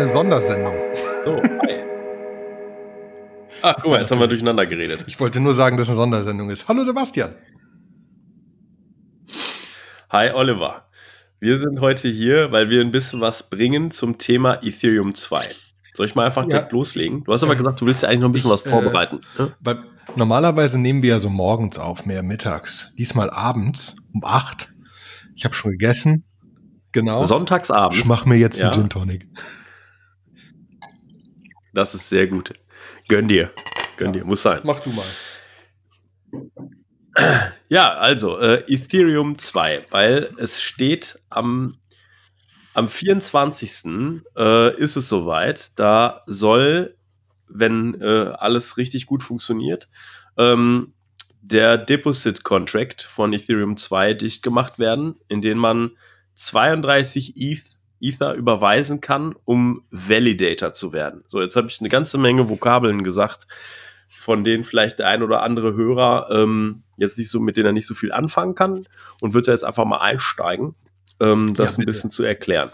eine Sondersendung. So, hi. Ach, guck mal, jetzt haben wir durcheinander geredet. Ich wollte nur sagen, dass es eine Sondersendung ist. Hallo Sebastian. Hi Oliver. Wir sind heute hier, weil wir ein bisschen was bringen zum Thema Ethereum 2. Soll ich mal einfach direkt loslegen? Du hast aber gesagt, du willst ja eigentlich noch ein bisschen was vorbereiten. Normalerweise nehmen wir ja so morgens auf, mehr mittags. Diesmal abends um 8. Ich habe schon gegessen. Genau. Sonntagsabends. Ich mache mir jetzt einen Gin Tonic. Das ist sehr gut. Gönn dir. Muss sein. Mach du mal. Ja, also Ethereum 2, weil es steht am 24. Ist es soweit. Da soll, wenn alles richtig gut funktioniert, der Deposit Contract von Ethereum 2 dicht gemacht werden, in den man 32 Ether überweisen kann, um Validator zu werden. So, jetzt habe ich eine ganze Menge Vokabeln gesagt, von denen vielleicht der ein oder andere Hörer jetzt nicht so, mit denen er nicht so viel anfangen kann, und wird da jetzt einfach mal einsteigen, das ein bisschen zu erklären.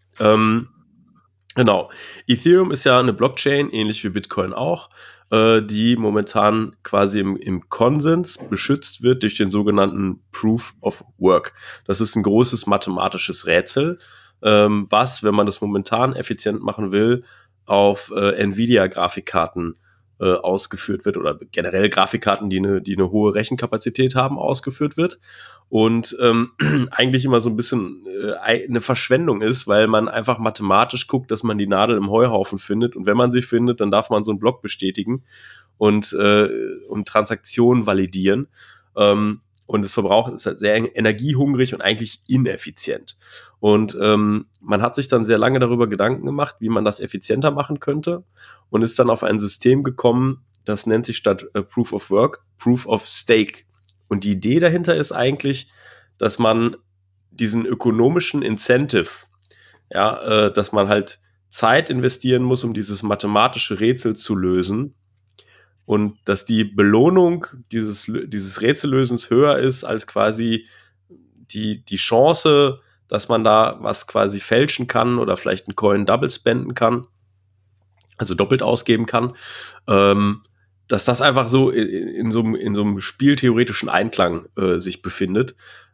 Genau. Ethereum ist ja eine Blockchain, ähnlich wie Bitcoin auch, die momentan quasi im Konsens beschützt wird durch den sogenannten Proof of Work. Das ist ein großes mathematisches Rätsel, was, wenn man das momentan effizient machen will, auf Nvidia-Grafikkarten ausgeführt wird, oder generell Grafikkarten, die eine hohe Rechenkapazität haben, ausgeführt wird. Und eigentlich immer so ein bisschen eine Verschwendung ist, weil man einfach mathematisch guckt, dass man die Nadel im Heuhaufen findet. Und wenn man sie findet, dann darf man so einen Block bestätigen und Transaktionen validieren. Und das Verbrauch ist halt sehr energiehungrig und eigentlich ineffizient. Und man hat sich dann sehr lange darüber Gedanken gemacht, wie man das effizienter machen könnte, und ist dann auf ein System gekommen, das nennt sich statt Proof of Work Proof of Stake. Und die Idee dahinter ist eigentlich, dass man diesen ökonomischen Incentive, dass man halt Zeit investieren muss, um dieses mathematische Rätsel zu lösen, und dass die Belohnung dieses Rätsellösens höher ist als quasi die Chance, dass man da was quasi fälschen kann oder vielleicht einen Coin double spenden kann, also doppelt ausgeben kann, dass das einfach so in so einem spieltheoretischen Einklang sich befindet.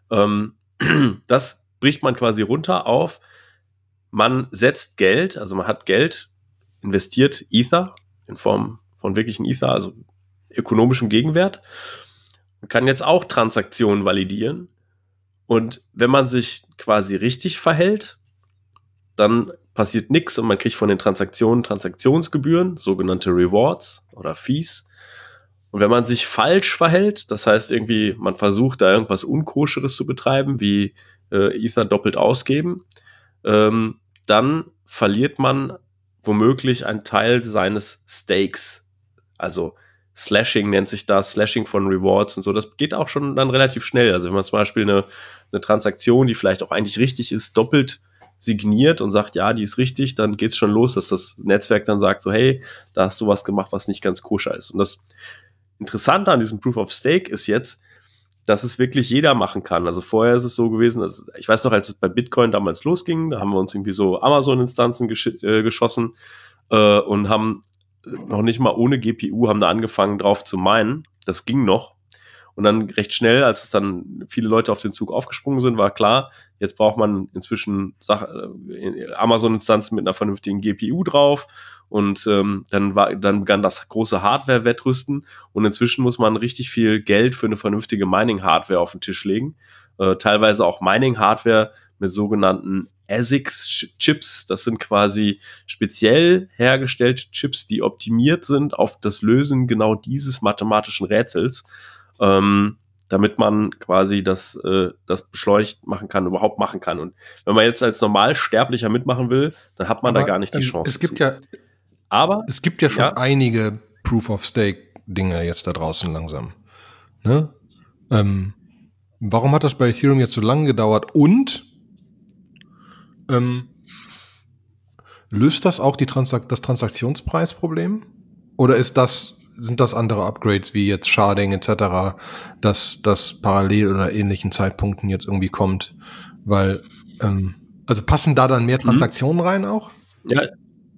Das bricht man quasi runter auf: Man setzt Geld, also man hat Geld, investiert Ether in Form von wirklichen Ether, also ökonomischem Gegenwert, und kann jetzt auch Transaktionen validieren. Und wenn man sich quasi richtig verhält, dann passiert nichts und man kriegt von den Transaktionen Transaktionsgebühren, sogenannte Rewards oder Fees. Und wenn man sich falsch verhält, das heißt irgendwie, man versucht da irgendwas Unkoscheres zu betreiben, wie Ether doppelt ausgeben, dann verliert man womöglich einen Teil seines Stakes. Also Slashing nennt sich das, Slashing von Rewards und so. Das geht auch schon dann relativ schnell. Also wenn man zum Beispiel eine Transaktion, die vielleicht auch eigentlich richtig ist, doppelt signiert und sagt, ja, die ist richtig, dann geht's schon los, dass das Netzwerk dann sagt so, hey, da hast du was gemacht, was nicht ganz koscher ist. Und das Interessante an diesem Proof of Stake ist jetzt, dass es wirklich jeder machen kann. Also vorher ist es so gewesen, dass, ich weiß noch, als es bei Bitcoin damals losging, da haben wir uns irgendwie so Amazon-Instanzen geschossen und haben noch nicht mal ohne GPU, haben da angefangen drauf zu minen. Das ging noch. Und dann recht schnell, als es dann viele Leute auf den Zug aufgesprungen sind, war klar, jetzt braucht man inzwischen Amazon-Instanzen mit einer vernünftigen GPU drauf. Und dann begann das große Hardware-Wettrüsten. Und inzwischen muss man richtig viel Geld für eine vernünftige Mining-Hardware auf den Tisch legen. Teilweise auch Mining-Hardware mit sogenannten ASICs-Chips. Das sind quasi speziell hergestellte Chips, die optimiert sind auf das Lösen genau dieses mathematischen Rätsels, damit man quasi das beschleunigt überhaupt machen kann. Und wenn man jetzt als Normalsterblicher mitmachen will, dann hat man da gar nicht die Chance. Es gibt ja schon einige Proof-of-Stake-Dinge jetzt da draußen langsam. Ne? Warum hat das bei Ethereum jetzt so lange gedauert? Und löst das auch das Transaktionspreisproblem? Oder sind das andere Upgrades wie jetzt Sharding etc., dass das parallel oder ähnlichen Zeitpunkten jetzt irgendwie kommt? Weil, also passen da dann mehr Transaktionen rein auch? Ja,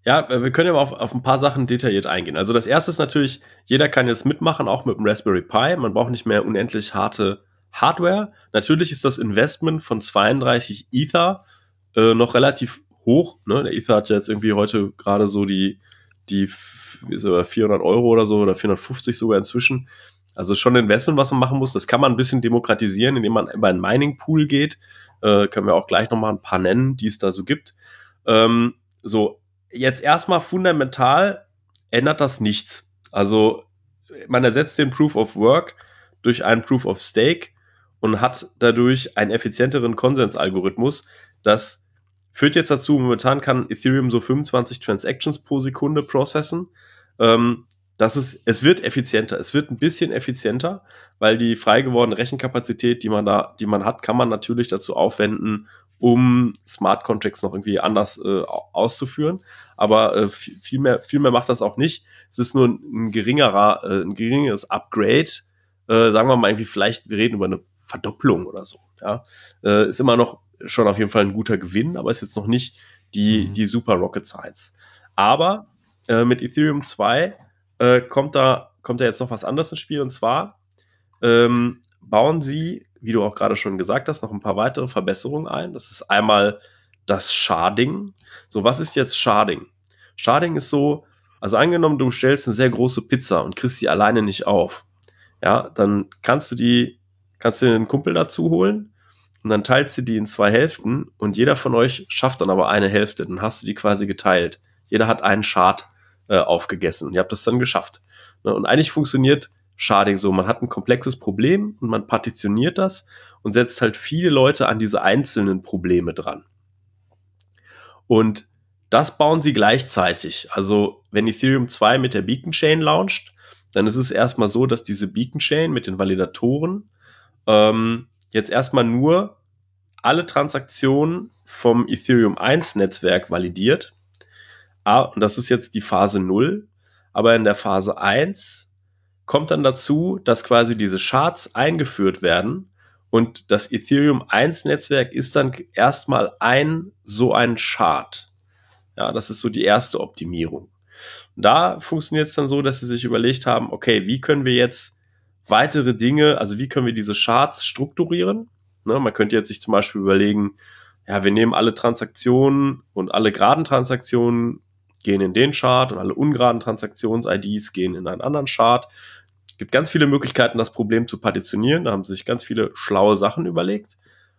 Ja, wir können ja mal auf ein paar Sachen detailliert eingehen. Also das erste ist natürlich, jeder kann jetzt mitmachen, auch mit dem Raspberry Pi. Man braucht nicht mehr unendlich harte Hardware. Natürlich ist das Investment von 32 Ether noch relativ hoch. Ne? Der Ether hat jetzt irgendwie heute gerade so die so 400 Euro oder so oder 450 sogar inzwischen. Also schon ein Investment, was man machen muss. Das kann man ein bisschen demokratisieren, indem man über einen Mining-Pool geht. Können wir auch gleich nochmal ein paar nennen, die es da so gibt. So, jetzt erstmal fundamental ändert das nichts. Also man ersetzt den Proof of Work durch einen Proof of Stake und hat dadurch einen effizienteren Konsensalgorithmus. Das führt jetzt dazu, momentan kann Ethereum so 25 Transactions pro Sekunde processen. Es wird effizienter, es wird ein bisschen effizienter, weil die frei gewordene Rechenkapazität, die man hat, kann man natürlich dazu aufwenden, um Smart Contracts noch irgendwie anders auszuführen. Aber viel mehr macht das auch nicht. Es ist nur ein geringeres Upgrade. Sagen wir mal irgendwie vielleicht, wir reden über eine Verdopplung oder so. Ja, ist immer noch schon auf jeden Fall ein guter Gewinn, aber ist jetzt noch nicht die super Rocket Science. Aber mit Ethereum 2 kommt da jetzt noch was anderes ins Spiel, und zwar bauen sie, wie du auch gerade schon gesagt hast, noch ein paar weitere Verbesserungen ein. Das ist einmal das Sharding. So, was ist jetzt Sharding? Sharding ist so, also angenommen, du stellst eine sehr große Pizza und kriegst sie alleine nicht auf. Ja, dann kannst du dir einen Kumpel dazu holen und dann teilst du die in 2 Hälften und jeder von euch schafft dann aber eine Hälfte. Dann hast du die quasi geteilt. Jeder hat einen Shard aufgegessen und ihr habt das dann geschafft. Ne? Und eigentlich funktioniert Sharding so, man hat ein komplexes Problem und man partitioniert das und setzt halt viele Leute an diese einzelnen Probleme dran. Und das bauen sie gleichzeitig. Also wenn Ethereum 2 mit der Beacon Chain launcht, dann ist es erstmal so, dass diese Beacon Chain mit den Validatoren jetzt erstmal nur alle Transaktionen vom Ethereum 1 Netzwerk validiert. Und das ist jetzt die Phase 0. Aber in der Phase 1 kommt dann dazu, dass quasi diese Shards eingeführt werden und das Ethereum 1 Netzwerk ist dann erstmal ein Shard. Ja, das ist so die erste Optimierung. Und da funktioniert es dann so, dass sie sich überlegt haben, okay, wie können wir jetzt weitere Dinge, also wie können wir diese Shards strukturieren? Ne, man könnte jetzt sich zum Beispiel überlegen, ja, wir nehmen alle Transaktionen und alle geraden Transaktionen gehen in den Chart und alle ungeraden Transaktions-IDs gehen in einen anderen Chart. Es gibt ganz viele Möglichkeiten, das Problem zu partitionieren. Da haben sich ganz viele schlaue Sachen überlegt.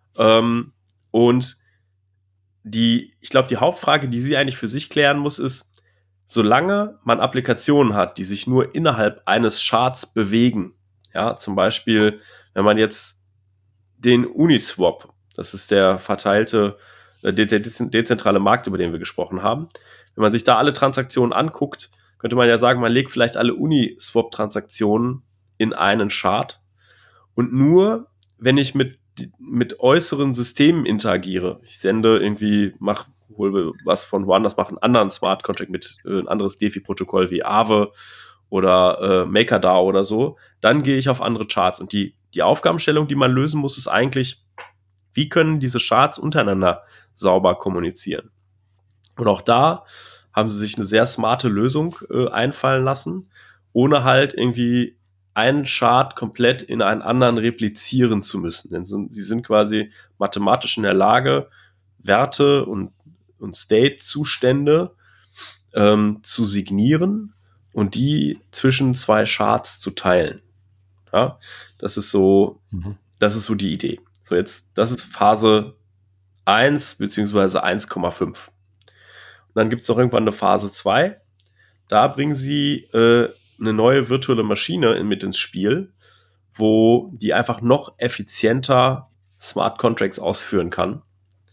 Und ich glaube, die Hauptfrage, die sie eigentlich für sich klären muss, ist, solange man Applikationen hat, die sich nur innerhalb eines Charts bewegen, ja, zum Beispiel, wenn man jetzt den Uniswap, das ist der verteilte, der dezentrale Markt, über den wir gesprochen haben, wenn man sich da alle Transaktionen anguckt, könnte man ja sagen, man legt vielleicht alle Uniswap-Transaktionen in einen Chart und nur, wenn ich mit äußeren Systemen interagiere, ich sende irgendwie, hole was von woanders, mache einen anderen Smart Contract mit ein anderes DeFi-Protokoll wie Aave oder MakerDAO oder so, dann gehe ich auf andere Charts. Und die Aufgabenstellung, die man lösen muss, ist eigentlich, wie können diese Charts untereinander sauber kommunizieren? Und auch da haben sie sich eine sehr smarte Lösung einfallen lassen, ohne halt irgendwie einen Chart komplett in einen anderen replizieren zu müssen. Denn sie sind quasi mathematisch in der Lage, Werte und State-Zustände zu signieren und die zwischen 2 Charts zu teilen. Ja, das ist so die Idee. So, jetzt, das ist Phase 1 beziehungsweise 1,5. Und dann gibt es noch irgendwann eine Phase 2. Da bringen sie eine neue virtuelle Maschine mit ins Spiel, wo die einfach noch effizienter Smart Contracts ausführen kann.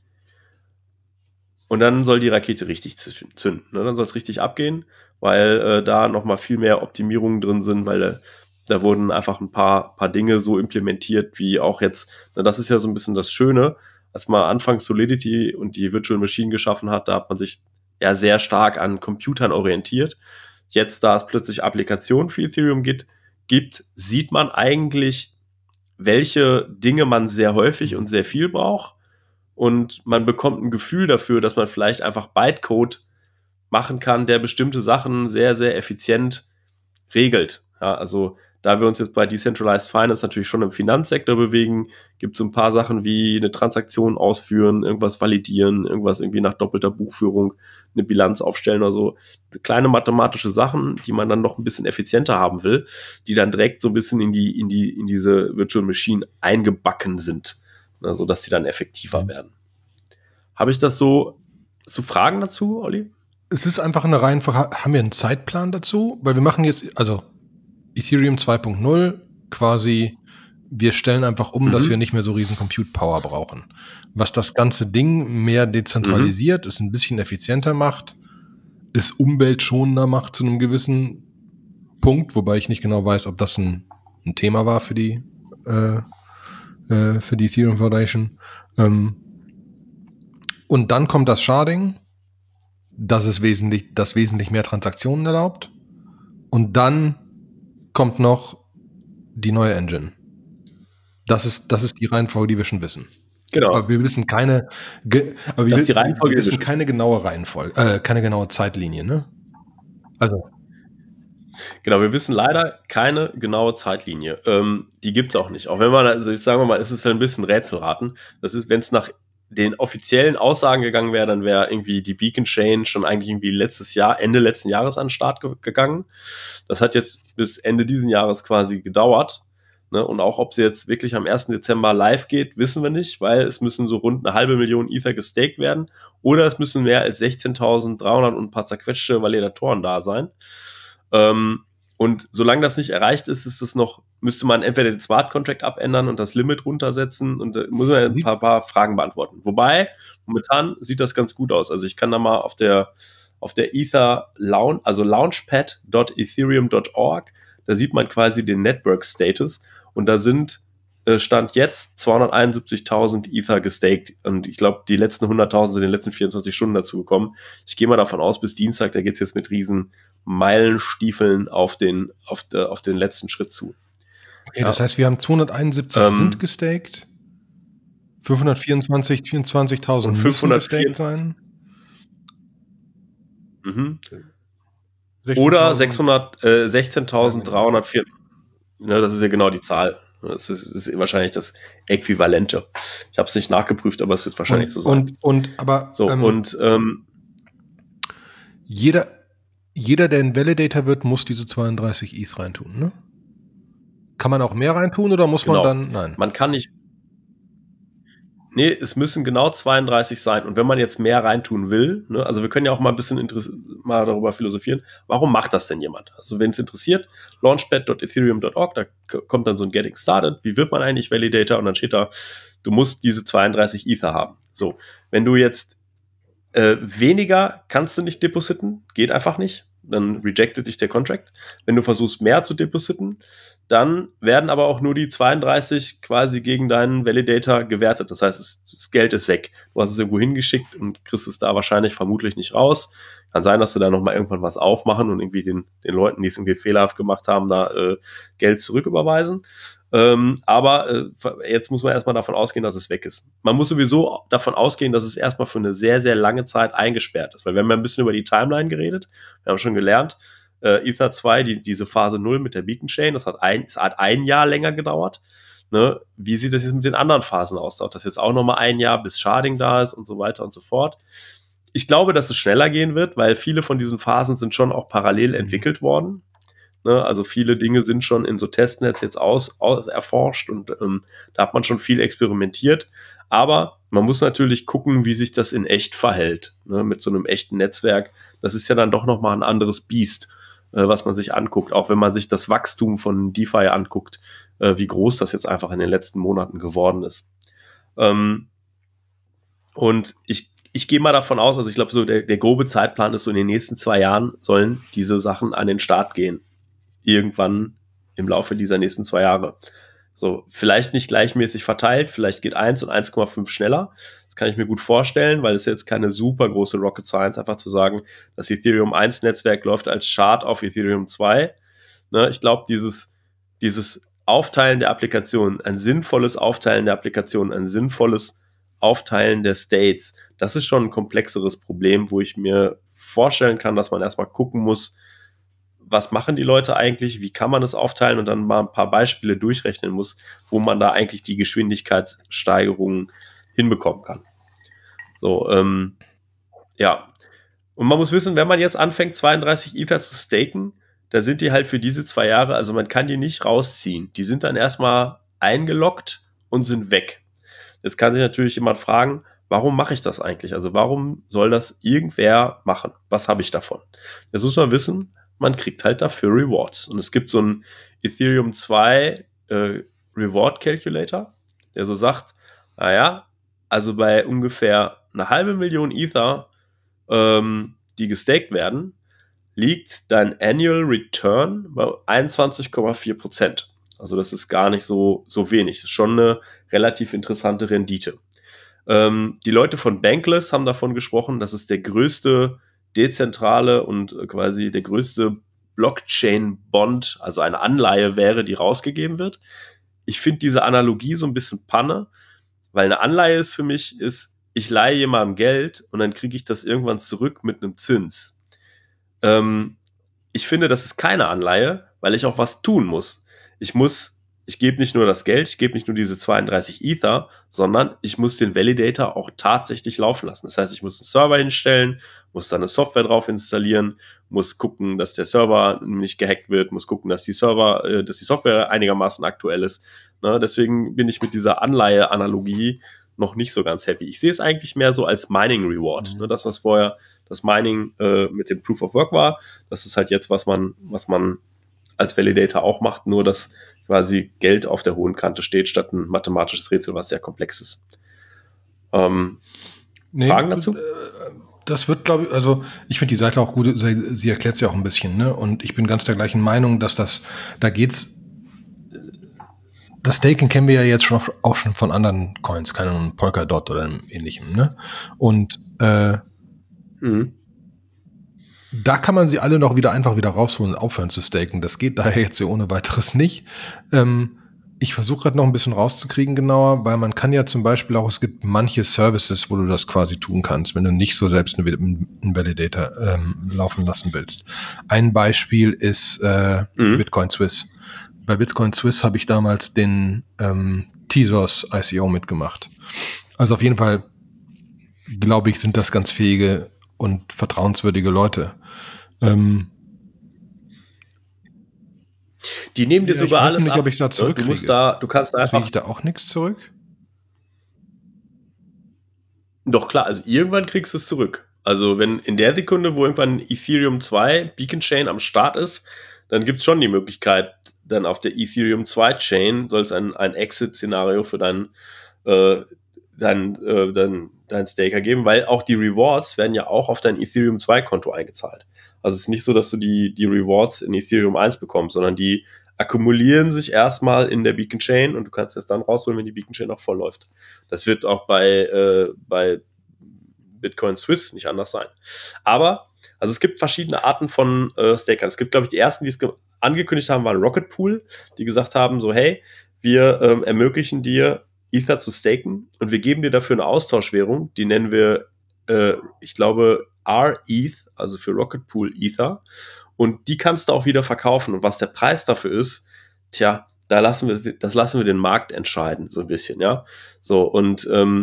Und dann soll die Rakete richtig zünden. Ne? Dann soll es richtig abgehen, weil da nochmal viel mehr Optimierungen drin sind, weil da wurden einfach ein paar Dinge so implementiert, wie auch jetzt, das ist ja so ein bisschen das Schöne, als man anfangs Solidity und die Virtual Machine geschaffen hat, da hat man sich ja sehr stark an Computern orientiert. Jetzt, da es plötzlich Applikationen für Ethereum gibt, sieht man eigentlich, welche Dinge man sehr häufig und sehr viel braucht. Und man bekommt ein Gefühl dafür, dass man vielleicht einfach Bytecode machen kann, der bestimmte Sachen sehr, sehr effizient regelt. Ja, also da wir uns jetzt bei Decentralized Finance natürlich schon im Finanzsektor bewegen, gibt es ein paar Sachen wie eine Transaktion ausführen, irgendwas validieren, irgendwas irgendwie nach doppelter Buchführung, eine Bilanz aufstellen oder so. Kleine mathematische Sachen, die man dann noch ein bisschen effizienter haben will, die dann direkt so ein bisschen in diese Virtual Machine eingebacken sind, also dass die dann effektiver werden. Habe ich das so zu Fragen dazu, Olli? Es ist einfach eine Reihenfolge. Haben wir einen Zeitplan dazu? Weil wir machen jetzt, also Ethereum 2.0 quasi, wir stellen einfach dass wir nicht mehr so riesen Compute Power brauchen. Was das ganze Ding mehr dezentralisiert, es ein bisschen effizienter macht, es umweltschonender macht zu einem gewissen Punkt, wobei ich nicht genau weiß, ob das ein Thema war für die Ethereum Foundation. Und dann kommt das Sharding, das wesentlich mehr Transaktionen erlaubt. Und dann kommt noch die neue Engine. Das ist die Reihenfolge, die wir schon wissen. Genau. Aber wir wissen keine genaue Reihenfolge, keine genaue Zeitlinie, ne? Also. Genau, wir wissen leider keine genaue Zeitlinie. Die gibt es auch nicht. Auch wenn man, also jetzt sagen wir mal, es ist ein bisschen Rätselraten. Das ist, wenn es nach den offiziellen Aussagen gegangen wäre, dann wäre irgendwie die Beacon Chain schon eigentlich irgendwie Ende letzten Jahres an den Start gegangen. Das hat jetzt bis Ende diesen Jahres quasi gedauert. Ne? Und auch, ob sie jetzt wirklich am 1. Dezember live geht, wissen wir nicht, weil es müssen so rund 500.000 Ether gestaked werden oder es müssen mehr als 16.300 und ein paar zerquetschte Validatoren da sein. Und solange das nicht erreicht ist, müsste man entweder den Smart Contract abändern und das Limit runtersetzen und muss man ein paar Fragen beantworten. Wobei, momentan sieht das ganz gut aus. Also ich kann da mal auf der Ether launchpad.ethereum.org, da sieht man quasi den Network Status und da sind Stand jetzt 271.000 Ether gestaked und ich glaube, die letzten 100.000 sind in den letzten 24 Stunden dazu gekommen. Ich gehe mal davon aus, bis Dienstag, da geht es jetzt mit riesen Meilenstiefeln auf den letzten Schritt zu. Okay, das heißt, wir haben 271 sind gestaked, 524.000 müssen gestaked sein. Oder 16.304. Ja, das ist ja genau die Zahl. Das ist wahrscheinlich das Äquivalente. Ich habe es nicht nachgeprüft, aber es wird wahrscheinlich so sein. Jeder, der ein Validator wird, muss diese 32 ETH reintun, ne? Kann man auch mehr reintun oder muss man dann? Nein. Man kann nicht. Nee, es müssen genau 32 sein. Und wenn man jetzt mehr reintun will, ne, also wir können ja auch mal ein bisschen mal darüber philosophieren, warum macht das denn jemand? Also wenn es interessiert, launchpad.ethereum.org, da kommt dann so ein Getting Started. Wie wird man eigentlich Validator? Und dann steht da, du musst diese 32 Ether haben. So, wenn du jetzt weniger kannst du nicht depositen, geht einfach nicht. Dann rejectet dich der Contract. Wenn du versuchst, mehr zu depositen, dann werden aber auch nur die 32 quasi gegen deinen Validator gewertet. Das heißt, das Geld ist weg. Du hast es irgendwo hingeschickt und kriegst es da vermutlich nicht raus. Kann sein, dass du da nochmal irgendwann was aufmachen und irgendwie den Leuten, die es irgendwie fehlerhaft gemacht haben, da Geld zurücküberweisen. Aber jetzt muss man erstmal davon ausgehen, dass es weg ist. Man muss sowieso davon ausgehen, dass es erstmal für eine sehr, sehr lange Zeit eingesperrt ist. Weil wir haben ja ein bisschen über die Timeline geredet. Wir haben schon gelernt, Ether 2, diese Phase 0 mit der Beacon Chain, das hat ein Jahr länger gedauert. Ne? Wie sieht das jetzt mit den anderen Phasen aus? Dauert das jetzt auch nochmal ein Jahr, bis Sharding da ist und so weiter und so fort? Ich glaube, dass es schneller gehen wird, weil viele von diesen Phasen sind schon auch parallel entwickelt worden. Ne? Also viele Dinge sind schon in so Testnets jetzt erforscht und da hat man schon viel experimentiert. Aber man muss natürlich gucken, wie sich das in echt verhält. Ne? Mit so einem echten Netzwerk. Das ist ja dann doch nochmal ein anderes Biest, was man sich anguckt. Auch wenn man sich das Wachstum von DeFi anguckt, wie groß das jetzt einfach in den letzten Monaten geworden ist. Und ich gehe mal davon aus, also ich glaube, so der grobe Zeitplan ist so, in den nächsten 2 Jahren sollen diese Sachen an den Start gehen. Irgendwann im Laufe dieser nächsten 2 Jahre. So, vielleicht nicht gleichmäßig verteilt, vielleicht geht 1 und 1,5 schneller. Das kann ich mir gut vorstellen, weil es jetzt keine super große Rocket Science, einfach zu sagen, das Ethereum 1 Netzwerk läuft als Chart auf Ethereum 2. Ne, ich glaube, dieses Aufteilen der Applikationen, ein sinnvolles Aufteilen der Applikationen, ein sinnvolles Aufteilen der States, das ist schon ein komplexeres Problem, wo ich mir vorstellen kann, dass man erstmal gucken muss, was machen die Leute eigentlich, wie kann man es aufteilen und dann mal ein paar Beispiele durchrechnen muss, wo man da eigentlich die Geschwindigkeitssteigerungen hinbekommen kann. So, ja. Und man muss wissen, wenn man jetzt anfängt, 32 Ether zu staken, da sind die halt für diese 2 Jahre, also man kann die nicht rausziehen. Die sind dann erstmal eingeloggt und sind weg. Jetzt kann sich natürlich jemand fragen, warum mache ich das eigentlich? Also warum soll das irgendwer machen? Was habe ich davon? Das muss man wissen, man kriegt halt dafür Rewards. Und es gibt so einen Ethereum 2 Reward Calculator, der so sagt, naja, also bei ungefähr 500.000 Ether, die gestaked werden, liegt dein Annual Return bei 21,4%. Also das ist gar nicht so wenig. Das ist schon eine relativ interessante Rendite. Die Leute von Bankless haben davon gesprochen, dass es der größte dezentrale und quasi der größte Blockchain-Bond, also eine Anleihe wäre, die rausgegeben wird. Ich finde diese Analogie so ein bisschen Panne, weil eine Anleihe ist für mich, ich leihe jemandem Geld und dann kriege ich das irgendwann zurück mit einem Zins. Ich finde, das ist keine Anleihe, weil ich auch was tun muss. Ich gebe nicht nur das Geld, ich gebe nicht nur diese 32 Ether, sondern ich muss den Validator auch tatsächlich laufen lassen. Das heißt, ich muss einen Server hinstellen, muss da eine Software drauf installieren, muss gucken, dass der Server nicht gehackt wird, muss gucken, dass die Software einigermaßen aktuell ist. Ne? Deswegen bin ich mit dieser Anleihe-Analogie noch nicht so ganz happy. Ich sehe es eigentlich mehr so als Mining Reward. Ne? Das, was vorher das Mining mit dem Proof of Work war, das ist halt jetzt, was man als Validator auch macht, nur dass quasi Geld auf der hohen Kante steht, statt ein mathematisches Rätsel, was sehr komplex ist. Fragen dazu? Das wird, glaube ich, also ich finde die Seite auch gut, sie erklärt es ja auch ein bisschen, ne? Und ich bin ganz der gleichen Meinung, dass das Staking kennen wir ja jetzt auch schon von anderen Coins, keine Ahnung, Polkadot oder ähnlichem, ne? Und da kann man sie alle noch einfach wieder rausholen und aufhören zu staken. Das geht daher jetzt so ohne weiteres nicht. Ich versuche gerade noch ein bisschen rauszukriegen genauer, weil man kann ja zum Beispiel auch, es gibt manche Services, wo du das quasi tun kannst, wenn du nicht so selbst einen Validator laufen lassen willst. Ein Beispiel ist Bitcoin Swiss. Bei Bitcoin Swiss habe ich damals den Tezos ICO mitgemacht. Also auf jeden Fall, glaube ich, sind das ganz fähige und vertrauenswürdige Leute. Die nehmen dir sogar alles nicht, ab. Ob ich da zurückkriege. Du kannst da einfach... Kriege ich da auch nichts zurück? Doch klar, also irgendwann kriegst du es zurück. Also wenn in der Sekunde, wo irgendwann Ethereum 2 Beacon Chain am Start ist, dann gibt es schon die Möglichkeit, dann auf der Ethereum 2 Chain soll es ein Exit-Szenario für dein Staker geben, weil auch die Rewards werden ja auch auf dein Ethereum 2 Konto eingezahlt. Also es ist nicht so, dass du die Rewards in Ethereum 1 bekommst, sondern die akkumulieren sich erstmal in der Beacon Chain und du kannst es dann rausholen, wenn die Beacon Chain auch voll läuft. Das wird auch bei Bitcoin Swiss nicht anders sein. Aber, also es gibt verschiedene Arten von Stakern. Es gibt, glaube ich, die ersten, die es angekündigt haben, waren Rocket Pool, die gesagt haben, so hey, wir ermöglichen dir Ether zu staken und wir geben dir dafür eine Austauschwährung, die nennen wir, ich glaube, R-ETH, also für Rocket Pool Ether, und die kannst du auch wieder verkaufen. Und was der Preis dafür ist, das lassen wir den Markt entscheiden, so ein bisschen, ja. So, und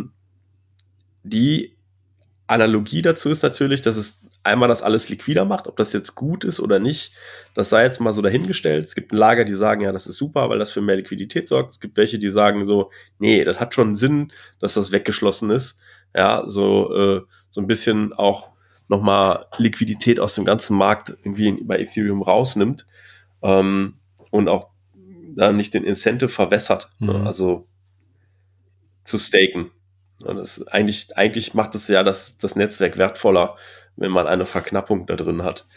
die Analogie dazu ist natürlich, dass es einmal das alles liquider macht, ob das jetzt gut ist oder nicht, das sei jetzt mal so dahingestellt. Es gibt ein Lager, die sagen, ja, das ist super, weil das für mehr Liquidität sorgt. Es gibt welche, die sagen so, nee, das hat schon Sinn, dass das weggeschlossen ist. Ja, so ein bisschen auch nochmal Liquidität aus dem ganzen Markt irgendwie bei Ethereum rausnimmt und auch da nicht den Incentive verwässert, also zu staken. Das eigentlich macht es ja das Netzwerk wertvoller, wenn man eine Verknappung da drin hat.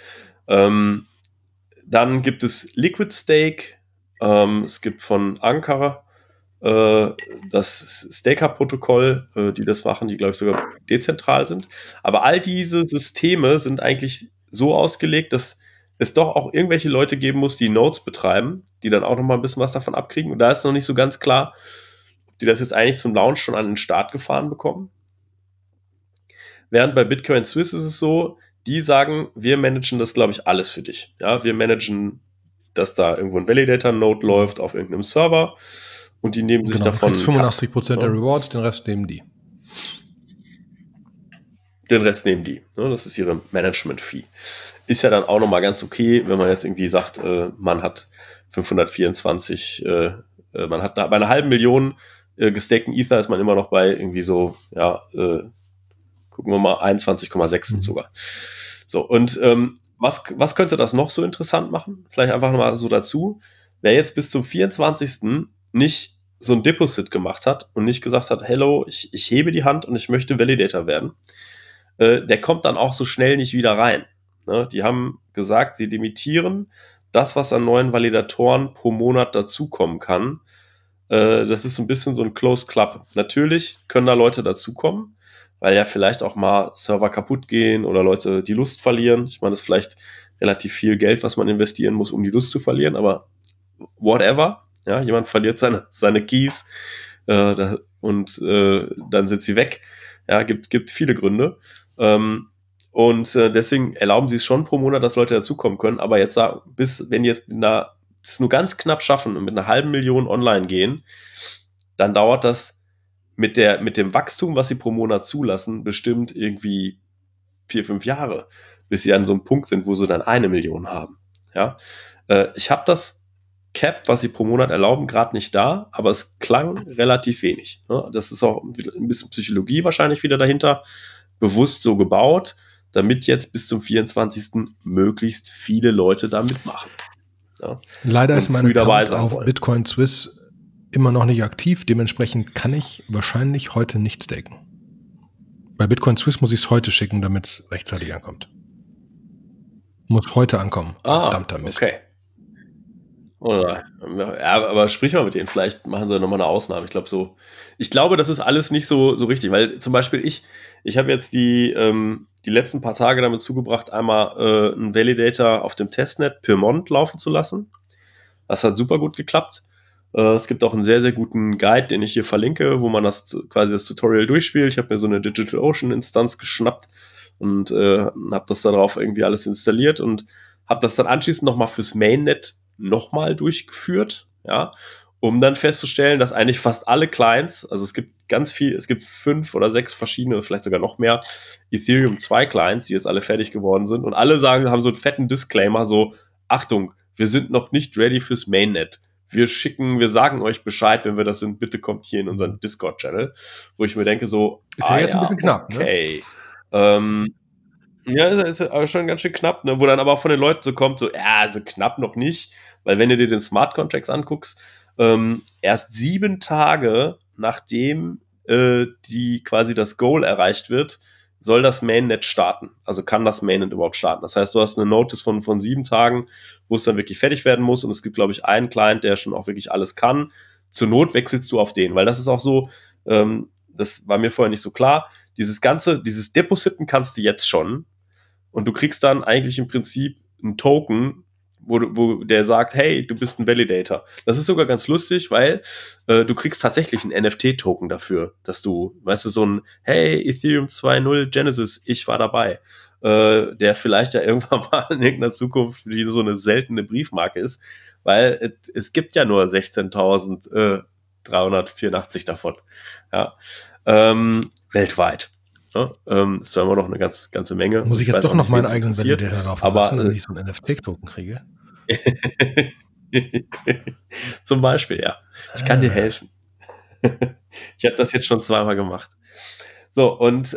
Dann gibt es Liquid Stake. Es gibt von Ankara das Staker-Protokoll, die das machen, die, glaube ich, sogar dezentral sind. Aber all diese Systeme sind eigentlich so ausgelegt, dass es doch auch irgendwelche Leute geben muss, die Nodes betreiben, die dann auch noch mal ein bisschen was davon abkriegen. Und da ist noch nicht so ganz klar, ob die das jetzt eigentlich zum Launch schon an den Start gefahren bekommen. Während bei Bitcoin Swiss ist es so, die sagen, wir managen das, glaube ich, alles für dich. Ja, wir managen, dass da irgendwo ein Validator-Node läuft auf irgendeinem Server und die nehmen sich davon du kriegst 85% der Rewards, den Rest nehmen die. Den Rest nehmen die. Ne? Das ist ihre Management-Fee. Ist ja dann auch nochmal ganz okay, wenn man jetzt irgendwie sagt, man hat 524, man hat bei einer halben Million gestakten Ether ist man immer noch bei irgendwie so, ja, gucken wir mal, 21,6 sogar. So, und was könnte das noch so interessant machen? Vielleicht einfach nochmal so dazu. Wer jetzt bis zum 24. nicht so ein Deposit gemacht hat und nicht gesagt hat, hello, ich hebe die Hand und ich möchte Validator werden, der kommt dann auch so schnell nicht wieder rein. Ne? Die haben gesagt, sie limitieren das, was an neuen Validatoren pro Monat dazukommen kann. Das ist ein bisschen so ein Closed Club. Natürlich können da Leute dazukommen, weil ja vielleicht auch mal Server kaputt gehen oder Leute die Lust verlieren. Ich meine, das ist vielleicht relativ viel Geld, was man investieren muss, um die Lust zu verlieren, aber whatever. Ja, jemand verliert seine Keys und dann sind sie weg. Ja, gibt viele Gründe. Und deswegen erlauben sie es schon pro Monat, dass Leute dazukommen können. Aber jetzt wenn die jetzt es nur ganz knapp schaffen und mit einer halben Million online gehen, dann dauert das mit dem Wachstum, was sie pro Monat zulassen, bestimmt irgendwie 4-5 Jahre, bis sie an so einem Punkt sind, wo sie dann 1 Million haben. Ja, ich habe das Cap, was sie pro Monat erlauben, gerade nicht da, aber es klang relativ wenig. Ne? Das ist auch ein bisschen Psychologie wahrscheinlich wieder dahinter, bewusst so gebaut, damit jetzt bis zum 24. möglichst viele Leute da mitmachen. Ja? Leider ist mein Account auf Bitcoin Swiss immer noch nicht aktiv, dementsprechend kann ich wahrscheinlich heute nicht staken. Bei Bitcoin Swiss muss ich es heute schicken, damit es rechtzeitig ankommt. Muss heute ankommen. Verdammter Mist. Okay. Oder, ja, aber sprich mal mit denen, vielleicht machen sie nochmal eine Ausnahme. Ich glaube, das ist alles nicht so richtig, weil zum Beispiel ich habe jetzt die letzten paar Tage damit zugebracht, einmal einen Validator auf dem Testnet Pyrmont laufen zu lassen. Das hat super gut geklappt. Es gibt auch einen sehr, sehr guten Guide, den ich hier verlinke, wo man das Tutorial durchspielt. Ich habe mir so eine DigitalOcean-Instanz geschnappt und habe das darauf irgendwie alles installiert und habe das dann anschließend nochmal fürs Mainnet nochmal durchgeführt, ja, um dann festzustellen, dass eigentlich fast alle Clients, also es gibt 5 oder 6 verschiedene, vielleicht sogar noch mehr Ethereum 2 Clients, die jetzt alle fertig geworden sind und alle haben so einen fetten Disclaimer, so, Achtung, wir sind noch nicht ready fürs Mainnet. Wir sagen euch Bescheid, wenn wir das sind, bitte kommt hier in unseren Discord-Channel, wo ich mir denke so, ist ja jetzt ein bisschen knapp, okay, ne? Ja, ist aber schon ganz schön knapp, ne? Wo dann aber auch von den Leuten so kommt, so, ja, so knapp noch nicht, weil wenn du dir den Smart Contracts anguckst, erst 7 Tage nachdem die quasi das Goal erreicht wird, soll das Mainnet starten. Also kann das Mainnet überhaupt starten. Das heißt, du hast eine Notice von 7 Tagen, wo es dann wirklich fertig werden muss und es gibt, glaube ich, einen Client, der schon auch wirklich alles kann. Zur Not wechselst du auf den, weil das ist auch so, das war mir vorher nicht so klar, dieses Depositen kannst du jetzt schon, und du kriegst dann eigentlich im Prinzip einen Token, wo der sagt, hey, du bist ein Validator. Das ist sogar ganz lustig, weil du kriegst tatsächlich einen NFT-Token dafür, dass du, weißt du, so ein, hey, Ethereum 2.0 Genesis, ich war dabei, der vielleicht ja irgendwann mal in irgendeiner Zukunft wie so eine seltene Briefmarke ist, weil es gibt ja nur 16.384 davon, ja, weltweit. Ja, ist ja immer noch eine ganze Menge. Muss ich jetzt doch noch meinen eigenen Validator laufen lassen, wenn ich so einen NFT-Token kriege? Zum Beispiel, ja. Ich kann dir helfen. Ich habe das jetzt schon 2-mal gemacht. So, und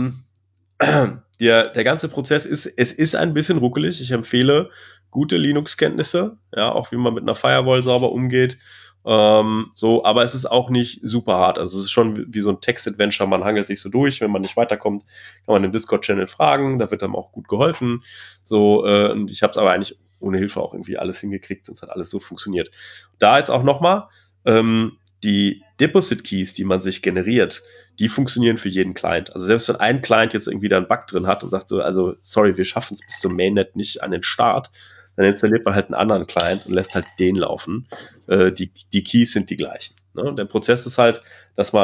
der ganze Prozess ist ein bisschen ruckelig. Ich empfehle gute Linux-Kenntnisse, ja, auch wie man mit einer Firewall sauber umgeht. Aber es ist auch nicht super hart. Also es ist schon wie so ein Text-Adventure, man hangelt sich so durch, wenn man nicht weiterkommt, kann man im Discord-Channel fragen, da wird dann auch gut geholfen. So, und ich habe es aber eigentlich ohne Hilfe auch irgendwie alles hingekriegt und es hat alles so funktioniert. Da jetzt auch nochmal, die Deposit-Keys, die man sich generiert, die funktionieren für jeden Client. Also selbst wenn ein Client jetzt irgendwie da einen Bug drin hat und sagt so, also sorry, wir schaffen es bis zum Mainnet nicht an den Start, dann installiert man halt einen anderen Client und lässt halt den laufen. Die Keys sind die gleichen. Ne? Der Prozess ist halt, dass man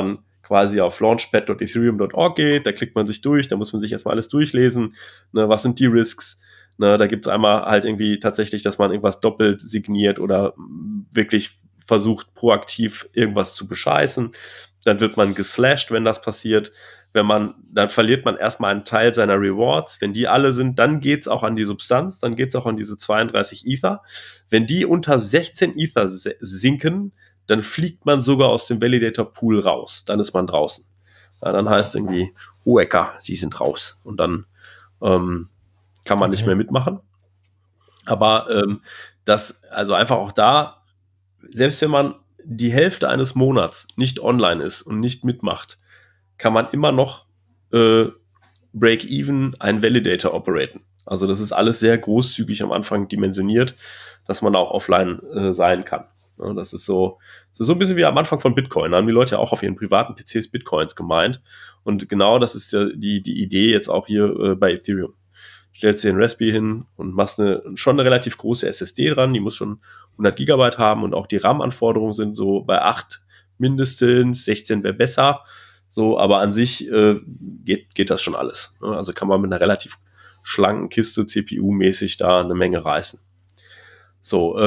quasi auf launchpad.ethereum.org geht, da klickt man sich durch, da muss man sich erstmal alles durchlesen, ne, was sind die Risks, ne, da gibt's einmal halt irgendwie tatsächlich, dass man irgendwas doppelt signiert oder wirklich versucht, proaktiv irgendwas zu bescheißen, dann wird man geslashed, wenn das passiert, dann verliert man erstmal einen Teil seiner Rewards. Wenn die alle sind, dann geht's auch an die Substanz, dann geht's auch an diese 32 Ether. Wenn die unter 16 Ether sinken, dann fliegt man sogar aus dem Validator-Pool raus. Dann ist man draußen. Ja, dann heißt irgendwie, Ecker, Sie sind raus. Und dann kann man nicht mehr mitmachen. Aber also einfach auch da, selbst wenn man die Hälfte eines Monats nicht online ist und nicht mitmacht, kann man immer noch Break-Even ein Validator operaten. Also das ist alles sehr großzügig am Anfang dimensioniert, dass man auch offline sein kann. Ja, das ist so ein bisschen wie am Anfang von Bitcoin. Da haben die Leute auch auf ihren privaten PCs Bitcoins gemeint. Und genau das ist ja die Idee jetzt auch hier bei Ethereum. Stellst dir einen Raspberry hin und machst schon eine relativ große SSD dran. Die muss schon 100 Gigabyte haben und auch die RAM-Anforderungen sind so bei 8 mindestens, 16 wäre besser. So, aber an sich geht das schon alles. Ne? Also kann man mit einer relativ schlanken Kiste CPU-mäßig da eine Menge reißen. So,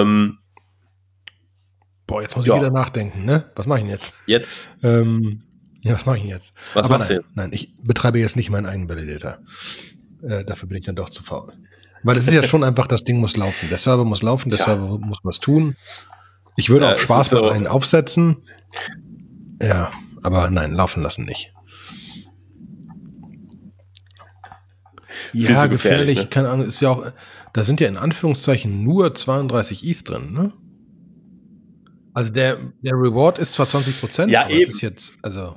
jetzt muss ich wieder nachdenken, ne? Was mache ich denn jetzt? Jetzt? Was mache ich denn jetzt? Was machst du jetzt? Nein, ich betreibe jetzt nicht meinen eigenen Validator. Dafür bin ich dann doch zu faul. Weil es ist ja schon einfach, das Ding muss laufen. Der Server muss laufen, der Server muss was tun. Ich würde auch Spaß bei einen aufsetzen. Ja, aber nein, laufen lassen nicht. Ja, gefährlich. Ne? Keine Ahnung, ist ja auch, da sind ja in Anführungszeichen nur 32 ETH drin, ne? Also der Reward ist zwar 20%, ja, aber eben. das ist jetzt, also.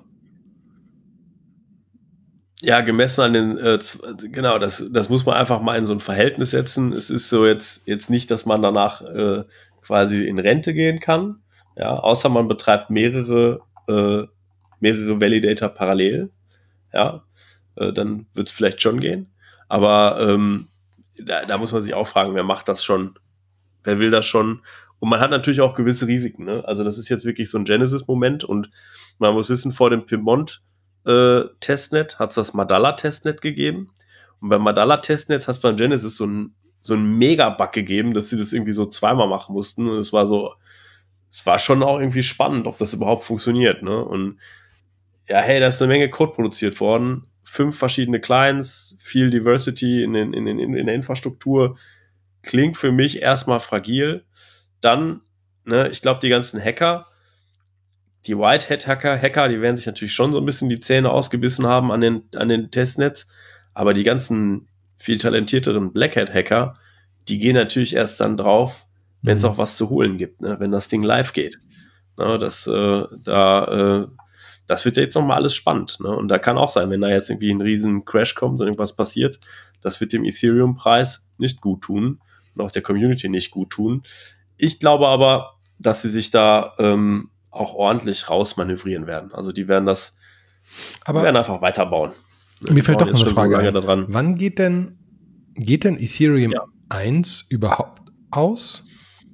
Ja, gemessen an den, genau, das muss man einfach mal in so ein Verhältnis setzen. Es ist so jetzt nicht, dass man danach quasi in Rente gehen kann, ja, außer man betreibt mehrere Validator parallel, ja, dann wird es vielleicht schon gehen. Aber da muss man sich auch fragen, wer macht das schon? Wer will das schon? Und man hat natürlich auch gewisse Risiken, ne? Also das ist jetzt wirklich so ein Genesis-Moment und man muss wissen, vor dem Pimont Testnet hat es das Madalla-Testnet gegeben. Und beim Madalla-Testnet hat es beim Genesis so ein Mega-Bug gegeben, dass sie das irgendwie so zweimal machen mussten. Und es war schon auch irgendwie spannend, ob das überhaupt funktioniert, ne? Und ja, hey, da ist eine Menge Code produziert worden. 5 verschiedene Clients, viel Diversity in der Infrastruktur. Klingt für mich erstmal fragil. Dann, ne, ich glaube, die ganzen Hacker, die Whitehat-Hacker, die werden sich natürlich schon so ein bisschen die Zähne ausgebissen haben an den Testnets, aber die ganzen viel talentierteren Black-Hat-Hacker, die gehen natürlich erst dann drauf, wenn es auch was zu holen gibt, ne? Wenn das Ding live geht. Ne? Das wird ja jetzt nochmal alles spannend. Ne? Und da kann auch sein, wenn da jetzt irgendwie ein riesen Crash kommt und irgendwas passiert, das wird dem Ethereum-Preis nicht gut tun und auch der Community nicht gut tun. Ich glaube aber, dass sie sich da auch ordentlich rausmanövrieren werden. Also die werden werden einfach weiterbauen. Mir fällt doch noch eine Frage ein. Wann geht denn Ethereum 1 überhaupt aus?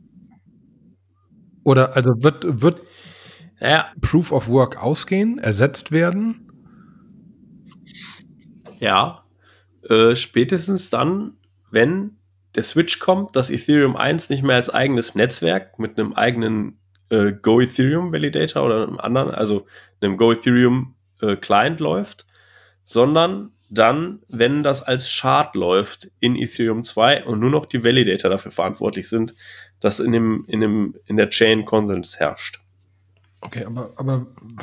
Oder also wird Proof of Work ausgehen, ersetzt werden? Ja, spätestens dann, wenn der Switch kommt, dass Ethereum 1 nicht mehr als eigenes Netzwerk mit einem eigenen Go Ethereum Validator oder einem anderen, also einem Go Ethereum Client läuft, sondern dann, wenn das als Shard läuft in Ethereum 2 und nur noch die Validator dafür verantwortlich sind, dass in der Chain Konsens herrscht. Okay, aber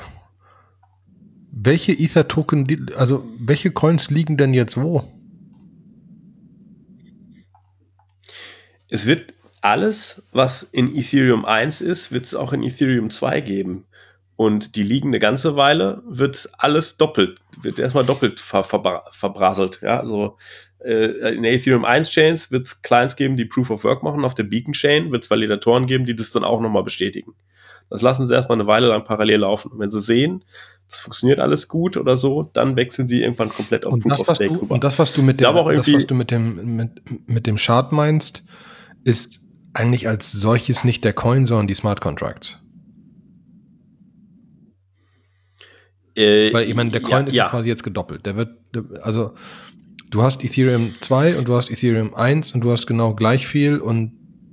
welche Ether-Token, also welche Coins liegen denn jetzt wo? Es wird alles, was in Ethereum 1 ist, wird es auch in Ethereum 2 geben. Und die liegen eine ganze Weile, wird erstmal doppelt verbraselt. Ja? Also in der Ethereum 1 Chains wird es Clients geben, die Proof of Work machen. Auf der Beacon Chain wird es Validatoren geben, die das dann auch nochmal bestätigen. Das lassen sie erstmal eine Weile lang parallel laufen. Und wenn sie sehen, das funktioniert alles gut oder so, dann wechseln sie irgendwann komplett auf Proof of Stake rüber. Und das, was du mit dem Shard meinst, ist eigentlich als solches nicht der Coin, sondern die Smart Contracts. Weil ich meine, der Coin ist ja quasi jetzt gedoppelt. Also du hast Ethereum 2 und du hast Ethereum 1 und du hast genau gleich viel und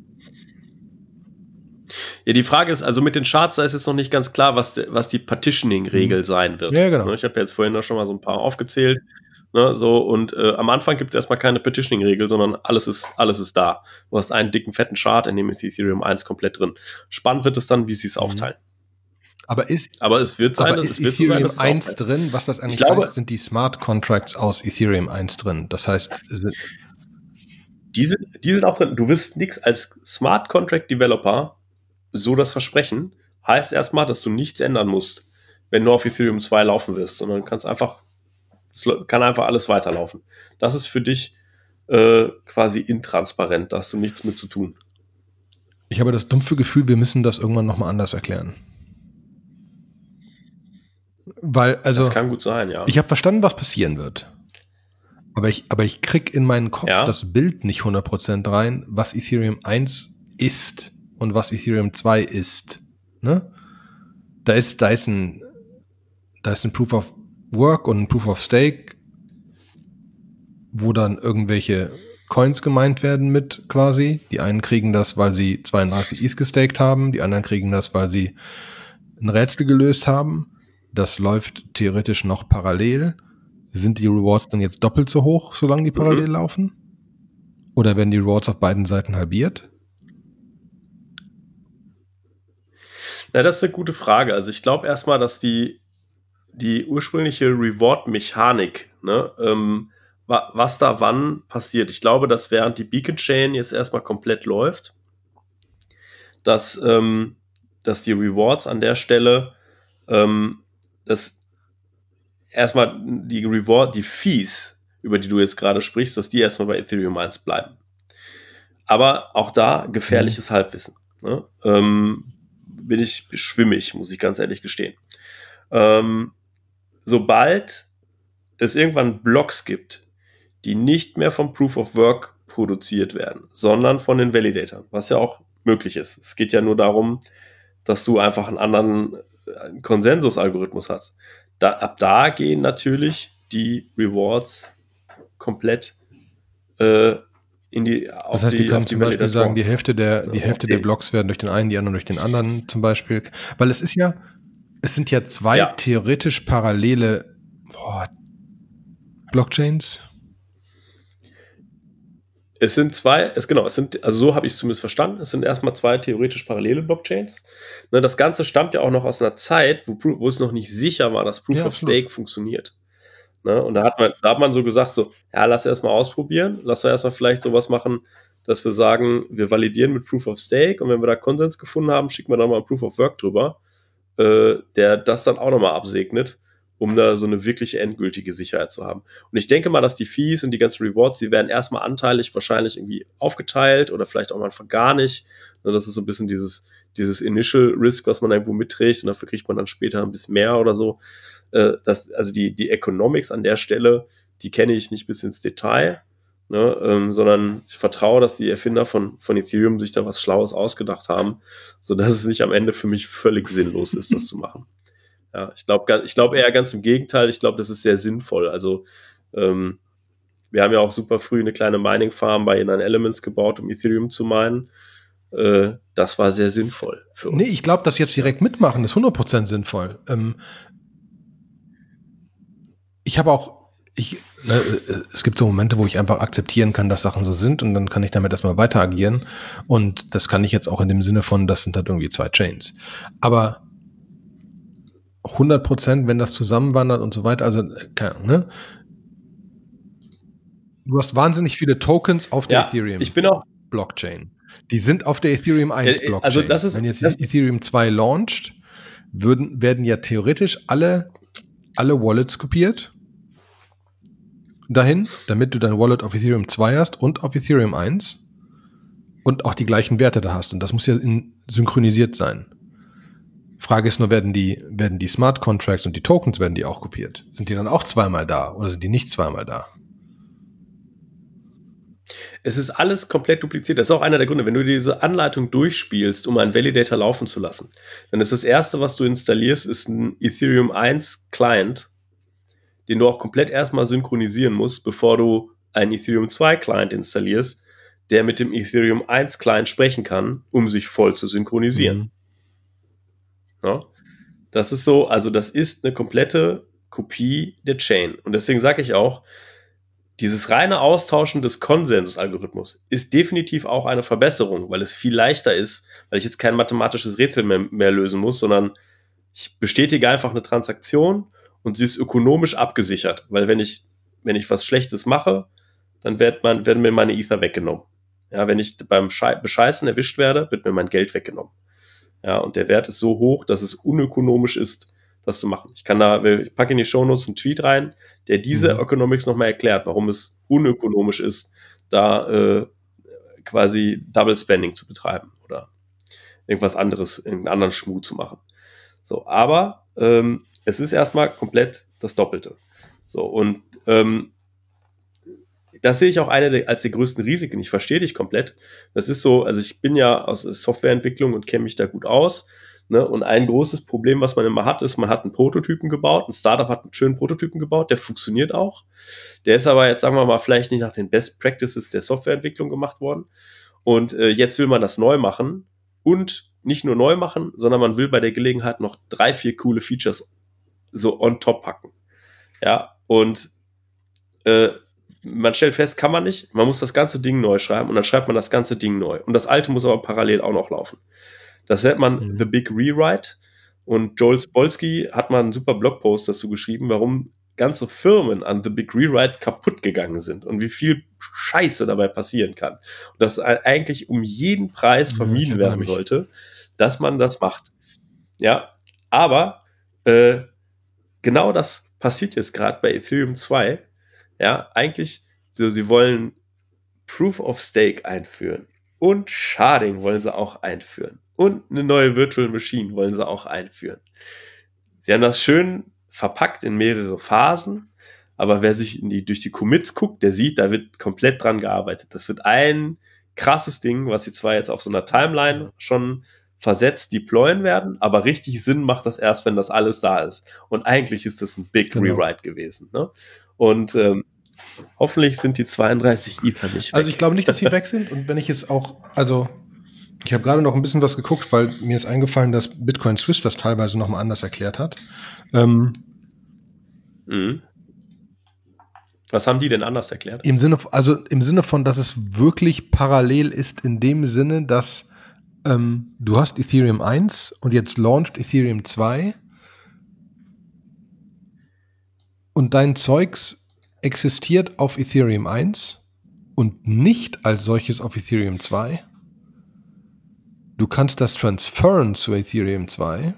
ja, die Frage ist, also mit den Charts, da ist jetzt noch nicht ganz klar, was die Partitioning-Regel sein wird. Ja, genau. Ich habe ja jetzt vorhin noch schon mal so ein paar aufgezählt. Und am Anfang gibt es erstmal keine Partitioning-Regel, sondern alles ist da. Du hast einen dicken, fetten Chart, in dem ist Ethereum 1 komplett drin. Spannend wird es dann, wie sie es aufteilen. Aber es wird sein, ist Ethereum 1 drin? Was das eigentlich heißt, sind die Smart Contracts aus Ethereum 1 drin. Das heißt, die sind auch drin. Du wirst nichts als Smart Contract Developer, so das Versprechen, heißt erstmal, dass du nichts ändern musst, wenn du auf Ethereum 2 laufen wirst, sondern es kann einfach alles weiterlaufen. Das ist für dich quasi intransparent, da hast du nichts mit zu tun. Ich habe das dumpfe Gefühl, wir müssen das irgendwann nochmal anders erklären. Weil, also, das kann gut sein, ja. Ich habe verstanden, was passieren wird. Aber ich krieg in meinen Kopf das Bild nicht 100% rein, was Ethereum 1 ist und was Ethereum 2 ist. Ne? Da ist ein Proof of Work und ein Proof of Stake, wo dann irgendwelche Coins gemeint werden mit quasi. Die einen kriegen das, weil sie 32 ETH gestaked haben, die anderen kriegen das, weil sie ein Rätsel gelöst haben. Das läuft theoretisch noch parallel. Sind die Rewards dann jetzt doppelt so hoch, solange die parallel laufen? Oder werden die Rewards auf beiden Seiten halbiert? Na, das ist eine gute Frage. Also ich glaube erstmal, dass die ursprüngliche Reward-Mechanik, was da wann passiert. Ich glaube, dass während die Beacon Chain jetzt erstmal komplett läuft, dass die Rewards an der Stelle, dass erstmal die Fees, über die du jetzt gerade sprichst, dass die erstmal bei Ethereum 1 bleiben. Aber auch da gefährliches Halbwissen. Ne? Bin ich schwimmig, muss ich ganz ehrlich gestehen. Sobald es irgendwann Blocks gibt, die nicht mehr vom Proof of Work produziert werden, sondern von den Validatoren, was ja auch möglich ist. Es geht ja nur darum, dass du einfach einen anderen Konsensusalgorithmus hast. Ab da gehen natürlich die Rewards komplett das heißt, die können zum Beispiel sagen, die Hälfte der Blocks werden durch den einen, die anderen durch den anderen zum Beispiel. Weil es sind ja zwei theoretisch parallele Blockchains. Also so habe ich es zumindest verstanden. Es sind erstmal zwei theoretisch parallele Blockchains. Ne, das Ganze stammt ja auch noch aus einer Zeit, wo es noch nicht sicher war, dass Proof of Stake funktioniert. Ne, und da hat man so gesagt, lass erstmal ausprobieren, lass erstmal vielleicht sowas machen, dass wir sagen, wir validieren mit Proof of Stake und wenn wir da Konsens gefunden haben, schicken wir da mal ein Proof of Work drüber, der das dann auch nochmal absegnet, um da so eine wirkliche endgültige Sicherheit zu haben. Und ich denke mal, dass die Fees und die ganzen Rewards, die werden erstmal anteilig wahrscheinlich irgendwie aufgeteilt oder vielleicht auch mal gar nicht. Das ist so ein bisschen dieses Initial Risk, was man irgendwo mitträgt und dafür kriegt man dann später ein bisschen mehr oder so. Also die Economics an der Stelle, die kenne ich nicht bis ins Detail, sondern ich vertraue, dass die Erfinder von Ethereum sich da was Schlaues ausgedacht haben, sodass es nicht am Ende für mich völlig sinnlos ist, das zu machen. Ja, ich glaube eher ganz im Gegenteil. Ich glaube, das ist sehr sinnvoll. Also wir haben ja auch super früh eine kleine Mining-Farm bei Inan Elements gebaut, um Ethereum zu minen. Das war sehr sinnvoll für uns. Nee, ich glaube, das jetzt direkt mitmachen ist 100% sinnvoll. Es gibt so Momente, wo ich einfach akzeptieren kann, dass Sachen so sind und dann kann ich damit erstmal weiter agieren. Und das kann ich jetzt auch in dem Sinne von, das sind halt irgendwie zwei Chains. Aber 100%, wenn das zusammenwandert und so weiter, also, keine Ahnung, ne? Du hast wahnsinnig viele Tokens auf der Ethereum-Blockchain. Die sind auf der Ethereum 1-Blockchain. Also wenn jetzt Ethereum 2 launcht, werden ja theoretisch alle Wallets kopiert dahin, damit du dein Wallet auf Ethereum 2 hast und auf Ethereum 1 und auch die gleichen Werte da hast. Und das muss ja synchronisiert sein. Frage ist nur, werden die Smart Contracts und die Tokens, werden die auch kopiert? Sind die dann auch zweimal da oder sind die nicht zweimal da? Es ist alles komplett dupliziert. Das ist auch einer der Gründe. Wenn du diese Anleitung durchspielst, um einen Validator laufen zu lassen, dann ist das Erste, was du installierst, ist ein Ethereum 1 Client, den du auch komplett erstmal synchronisieren musst, bevor du einen Ethereum 2 Client installierst, der mit dem Ethereum 1 Client sprechen kann, um sich voll zu synchronisieren. Ja? Das ist so, also das ist eine komplette Kopie der Chain. Und deswegen sage ich auch, dieses reine Austauschen des Konsensusalgorithmus ist definitiv auch eine Verbesserung, weil es viel leichter ist, weil ich jetzt kein mathematisches Rätsel mehr lösen muss, sondern ich bestätige einfach eine Transaktion und sie ist ökonomisch abgesichert, weil wenn ich was Schlechtes mache, dann werden mir meine Ether weggenommen. Ja, wenn ich beim Bescheißen erwischt werde, wird mir mein Geld weggenommen. Ja, und der Wert ist so hoch, dass es unökonomisch ist, das zu machen. Ich packe in die Shownotes einen Tweet rein, der diese Economics nochmal erklärt, warum es unökonomisch ist, da quasi Double Spending zu betreiben oder irgendwas anderes, irgendeinen anderen Schmuh zu machen. So, aber es ist erstmal komplett das Doppelte. So, und das sehe ich auch als die größten Risiken. Ich verstehe dich komplett. Das ist so, also ich bin ja aus Softwareentwicklung und kenne mich da gut aus. Ne? Und ein großes Problem, was man immer hat, ist, man hat einen Prototypen gebaut. Ein Startup hat einen schönen Prototypen gebaut, der funktioniert auch. Der ist aber jetzt, sagen wir mal, vielleicht nicht nach den Best Practices der Softwareentwicklung gemacht worden. Und jetzt will man das neu machen. Und nicht nur neu machen, sondern man will bei der Gelegenheit noch 3, 4 coole Features so on top packen. Ja, und man stellt fest, kann man nicht. Man muss das ganze Ding neu schreiben und dann schreibt man das ganze Ding neu. Und das alte muss aber parallel auch noch laufen. Das nennt man The Big Rewrite. Und Joel Spolsky hat mal einen super Blogpost dazu geschrieben, warum ganze Firmen an The Big Rewrite kaputt gegangen sind und wie viel Scheiße dabei passieren kann. Und dass eigentlich um jeden Preis vermieden werden sollte, dass man das macht. Ja, aber genau das passiert jetzt gerade bei Ethereum 2. Ja, eigentlich, sie wollen Proof of Stake einführen und Sharding wollen sie auch einführen und eine neue Virtual Machine wollen sie auch einführen. Sie haben das schön verpackt in mehrere Phasen, aber wer sich durch die Commits guckt, der sieht, da wird komplett dran gearbeitet. Das wird ein krasses Ding, was sie zwar jetzt auf so einer Timeline schon versetzt deployen werden, aber richtig Sinn macht das erst, wenn das alles da ist. Und eigentlich ist das ein Big Rewrite gewesen. Ne? Und hoffentlich sind die 32 Ether nicht weg. Also ich glaube nicht, dass sie weg sind. Und wenn ich es auch, also ich habe gerade noch ein bisschen was geguckt, weil mir ist eingefallen, dass Bitcoin Swiss das teilweise nochmal anders erklärt hat. Was haben die denn anders erklärt? Im Sinne von, dass es wirklich parallel ist, in dem Sinne, dass du hast Ethereum 1 und jetzt launcht Ethereum 2 und dein Zeugs existiert auf Ethereum 1 und nicht als solches auf Ethereum 2. Du kannst das transferen zu Ethereum 2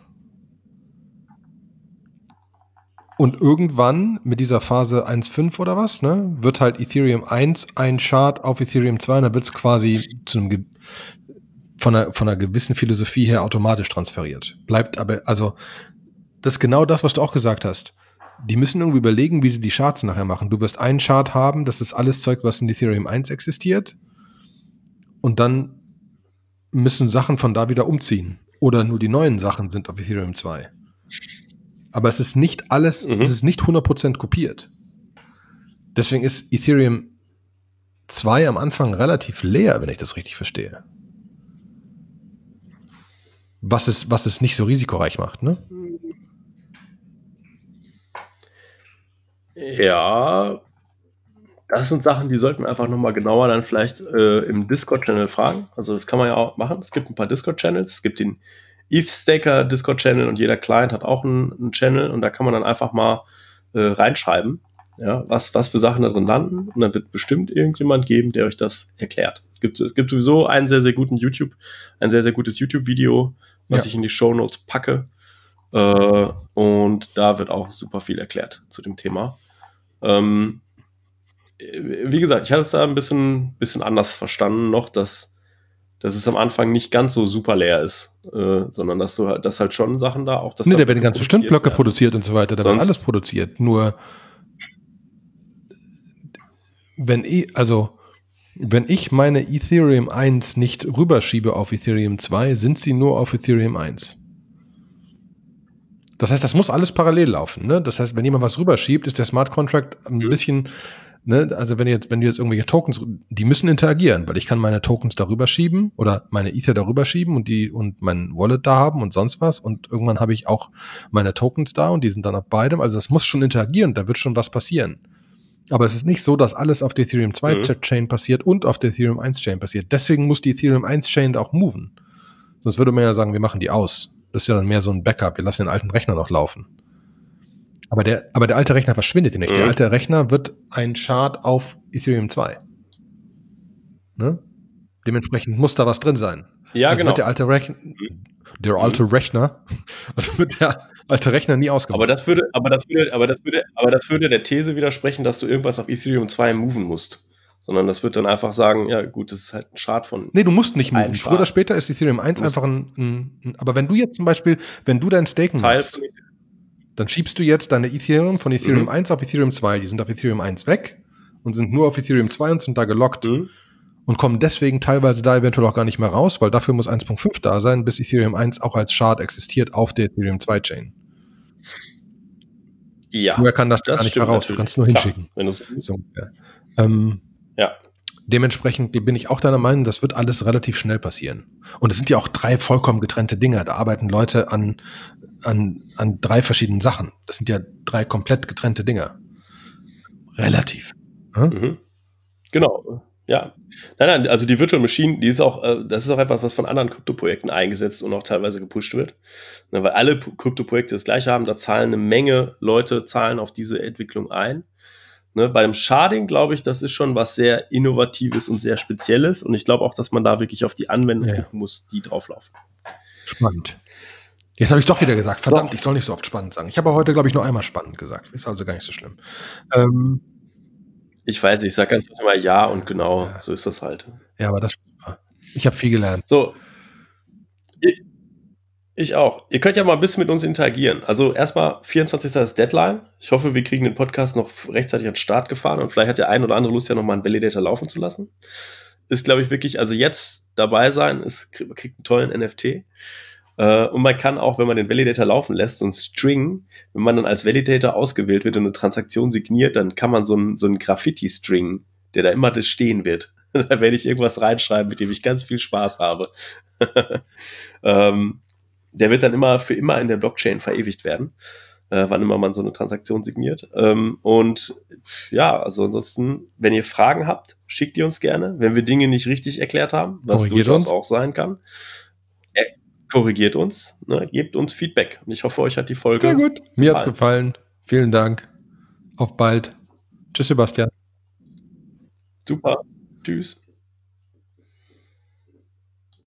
und irgendwann mit dieser Phase 1.5 oder was, ne, wird halt Ethereum 1 ein Shard auf Ethereum 2 und dann wird es quasi von einer gewissen Philosophie her automatisch transferiert. Bleibt aber, also das ist genau das, was du auch gesagt hast. Die müssen irgendwie überlegen, wie sie die Shards nachher machen. Du wirst einen Shard haben, das ist alles Zeug, was in Ethereum 1 existiert. Und dann müssen Sachen von da wieder umziehen. Oder nur die neuen Sachen sind auf Ethereum 2. Aber es ist nicht alles, es ist nicht 100% kopiert. Deswegen ist Ethereum 2 am Anfang relativ leer, wenn ich das richtig verstehe. Was es nicht so risikoreich macht, ne? Ja, das sind Sachen, die sollten wir einfach nochmal genauer dann vielleicht im Discord-Channel fragen. Also das kann man ja auch machen. Es gibt ein paar Discord-Channels. Es gibt den ETH-Staker Discord-Channel und jeder Client hat auch einen Channel und da kann man dann einfach mal reinschreiben, ja, was für Sachen da drin landen und dann wird bestimmt irgendjemand geben, der euch das erklärt. Es gibt sowieso ein sehr, sehr gutes YouTube-Video, was ich in die Shownotes packe. Und da wird auch super viel erklärt zu dem Thema. Wie gesagt, ich hatte es da ein bisschen anders verstanden noch, dass es am Anfang nicht ganz so super leer ist, sondern dass halt schon Sachen da auch... Da werden ganz bestimmt Blöcke produziert und so weiter, da wird alles produziert. Nur wenn Wenn ich meine Ethereum 1 nicht rüberschiebe auf Ethereum 2, sind sie nur auf Ethereum 1. Das heißt, das muss alles parallel laufen. Ne? Das heißt, wenn jemand was rüberschiebt, ist der Smart Contract ein bisschen, ne? Also wenn du jetzt irgendwelche Tokens, die müssen interagieren, weil ich kann meine Tokens darüber schieben oder meine Ether darüber schieben und mein Wallet da haben und sonst was. Und irgendwann habe ich auch meine Tokens da und die sind dann auf beidem. Also das muss schon interagieren, da wird schon was passieren. Aber es ist nicht so, dass alles auf der Ethereum 2 Chain passiert und auf der Ethereum 1 Chain passiert. Deswegen muss die Ethereum 1 Chain auch moven. Sonst würde man ja sagen, wir machen die aus. Das ist ja dann mehr so ein Backup. Wir lassen den alten Rechner noch laufen. Aber der alte Rechner verschwindet ja nicht. Der alte Rechner wird ein Chart auf Ethereum 2. Ne? Dementsprechend muss da was drin sein. Ja, also genau. Wird der alte Rechner, also wird der alte Rechner nie ausgemacht. Aber das würde der These widersprechen, dass du irgendwas auf Ethereum 2 moven musst. Sondern das wird dann einfach sagen, ja gut, das ist halt ein Chart von... Nee, du musst nicht moven. Früher oder später ist Ethereum 1 einfach aber wenn du jetzt zum Beispiel, wenn du dein Staken machst, dann schiebst du jetzt deine Ethereum von Ethereum 1 auf Ethereum 2. Die sind auf Ethereum 1 weg und sind nur auf Ethereum 2 und sind da gelockt. Und kommen deswegen teilweise da eventuell auch gar nicht mehr raus, weil dafür muss 1.5 da sein, bis Ethereum 1 auch als Chart existiert auf der Ethereum 2 Chain. Ja, Früher kann das gar nicht mehr raus. Natürlich. Du kannst nur hinschicken. Wenn so, ja. Ja. Dementsprechend bin ich auch deiner Meinung, das wird alles relativ schnell passieren. Und es sind ja auch 3 vollkommen getrennte Dinge. Da arbeiten Leute an 3 verschiedenen Sachen. Das sind ja 3 komplett getrennte Dinge. Relativ. Genau. Ja. Nein, also die Virtual Machine, das ist auch etwas, was von anderen Kryptoprojekten eingesetzt und auch teilweise gepusht wird. Weil alle Kryptoprojekte das Gleiche haben, da zahlen eine Menge Leute auf diese Entwicklung ein. Ne, bei dem Sharding glaube ich, das ist schon was sehr Innovatives und sehr Spezielles. Und ich glaube auch, dass man da wirklich auf die Anwendung gucken muss, die drauflaufen. Spannend. Jetzt habe ich doch wieder gesagt, verdammt, ich soll nicht so oft spannend sagen. Ich habe heute, glaube ich, nur einmal spannend gesagt. Ist also gar nicht so schlimm. Ich weiß nicht, ich sage ganz mal ja und genau, so ist das halt. Ja, aber das ist super. Ich habe viel gelernt. So, ich auch. Ihr könnt ja mal ein bisschen mit uns interagieren. Also erstmal 24. ist Deadline. Ich hoffe, wir kriegen den Podcast noch rechtzeitig an den Start gefahren und vielleicht hat der ein oder andere Lust, ja nochmal einen Validator laufen zu lassen. Ist, glaube ich, wirklich, also jetzt dabei sein, kriegt einen tollen NFT. Und man kann auch, wenn man den Validator laufen lässt, so ein String, wenn man dann als Validator ausgewählt wird und eine Transaktion signiert, dann kann man so einen Graffiti-String, der da immer stehen wird. Da werde ich irgendwas reinschreiben, mit dem ich ganz viel Spaß habe. Der wird dann immer für immer in der Blockchain verewigt werden, wann immer man so eine Transaktion signiert. Und ja, also ansonsten, wenn ihr Fragen habt, schickt die uns gerne. Wenn wir Dinge nicht richtig erklärt haben, was durchaus auch sein kann, korrigiert uns, ne, gebt uns Feedback. Und ich hoffe, euch hat die Folge sehr gut. Mir hat's gefallen. Vielen Dank. Auf bald. Tschüss, Sebastian. Super. Tschüss.